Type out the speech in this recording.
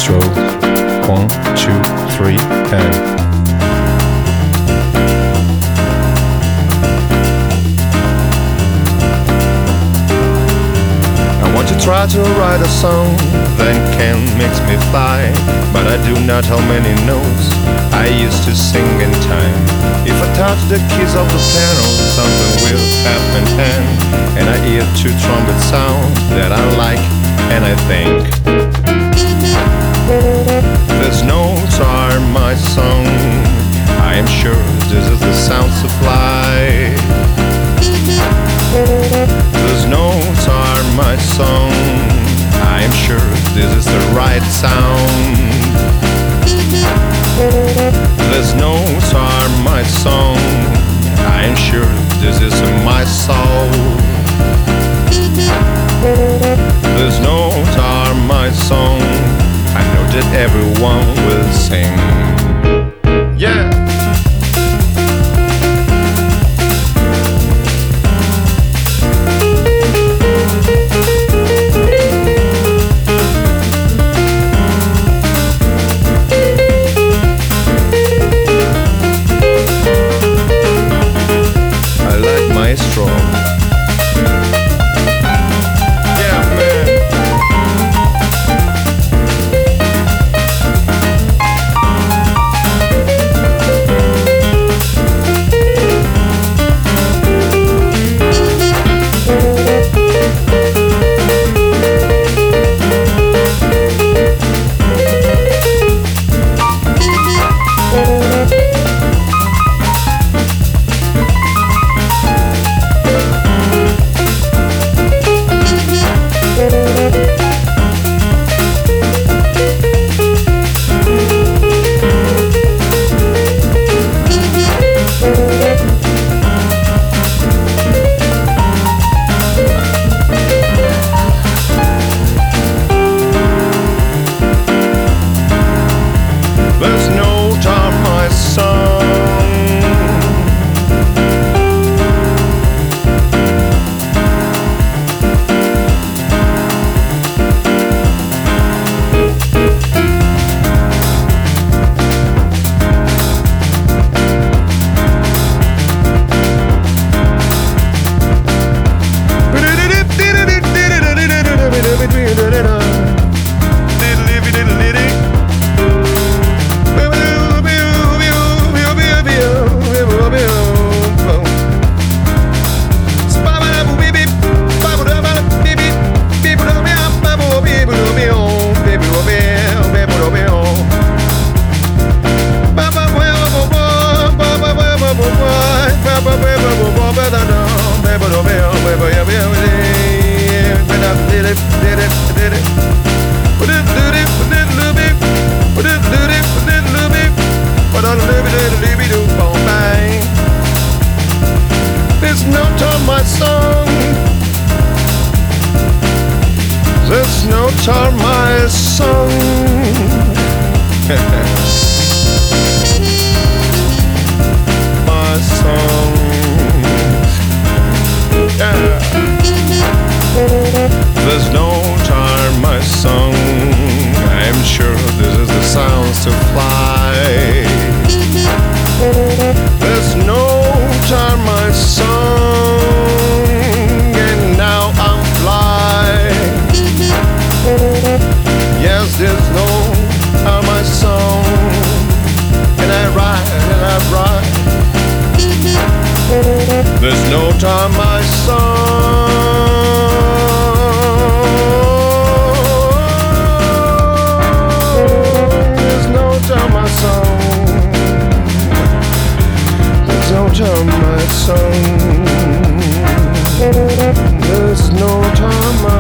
maestro. 1, 2, 3, and I want to try to write a song that can make me fly, but I do not how many notes I used to sing in time. If I touch the keys of the piano, something will happen, and I hear two trumpet sounds that I like, and I think these notes are my song. I am sure this is the sound supply. These notes are my song. I am sure this is the right sound. These notes are my song. I am sure this is my soul. These notes are my song. I know that everyone will sing. Yeah. Maestro. Yeah, man. There's no time, my son. There's no time, my song. There's no time, my song. My song. Yeah. There's no time, my song. I'm sure this is the sounds to fly. There's no time, my song, and now I'm flying. Yes, there's no time, my song, and I ride and I ride. There's no time, my song. There's no time, my song. There's no time, my song. There's no time, my